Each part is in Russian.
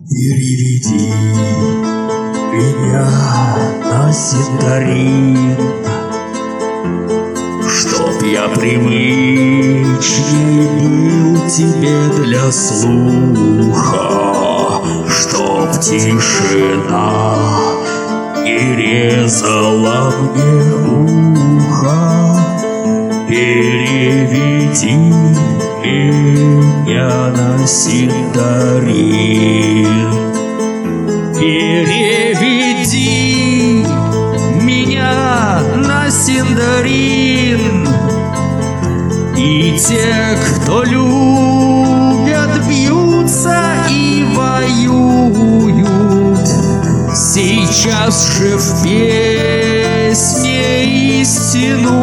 Переведи меня на синдарин, чтоб я привычней был тебе для слуха, чтоб тишина не резала мне ухо. Переведи меня на синдарин. Переведи меня на синдарин. И те, кто любят, бьются и воюют, сейчас же в песне истину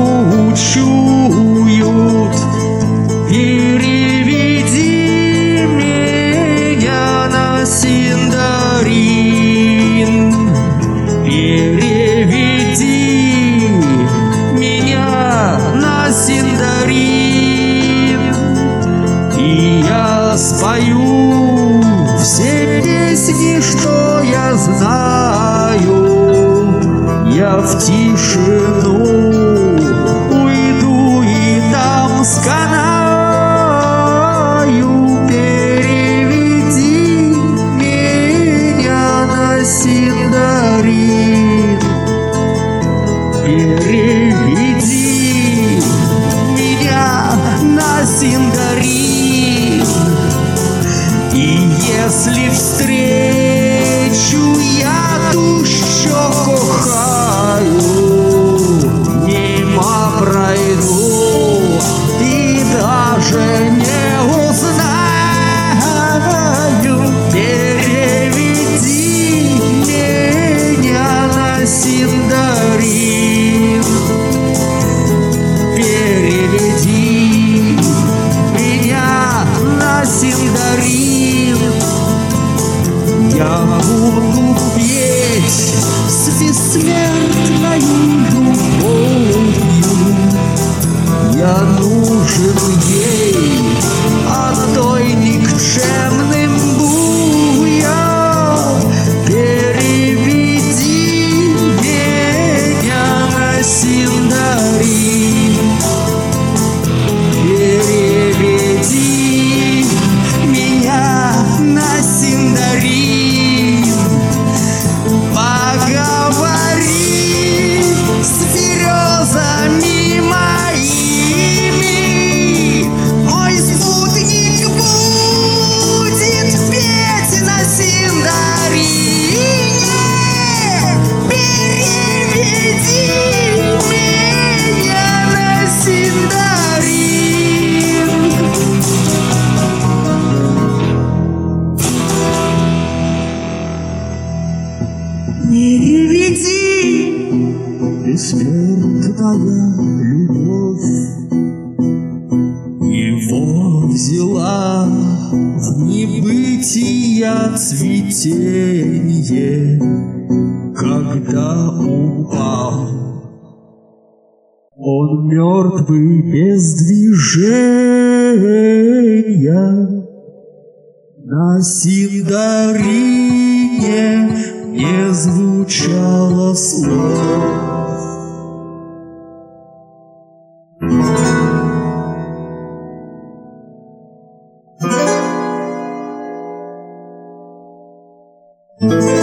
чуют. Переведи меня на синдарин. Переведи меня на синдарин. И я спою все песни, что я знаю. Я в тишину уйду и там сканаю. Переведи меня на синдарин. Переведи меня на синдарин. И если встречу я ту, що кохаю, мимо пройду и даже не узнаю. Переведи меня на синдарин. Переведи меня на синдарин. Я буду петь с бессмертною любовью. Я нужен ей одной никчемным буям. Переведи меня на синдарин. Переведи меня на синдарин. Поговори с березами моими. Мой спутник будет петь на синдарине. Переведи меня на синдарин. Переведи бессмертная любовь. Его взяла в небытие цветение, когда упал. Он мертвый без движения на синдарине. Не звучало слов.